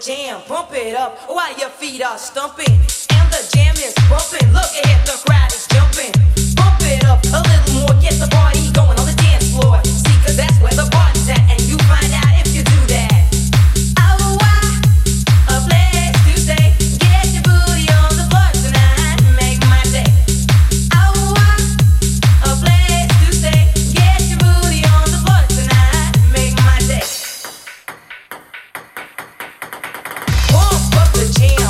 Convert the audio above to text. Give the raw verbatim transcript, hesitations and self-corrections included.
jam, bump it up while your feet are stumping. And the jam is bumping, look ahead, the crowd is jumping. Bump it up a little more, get the party going on the dance floor. See, cause that's where the party's at, and you find out if you do that. Oh, why? A place to stay. Get your booty on the floor tonight, make my day. Oh, why? A place to stay. Get your booty on the floor tonight, make my day. Pump up the jam.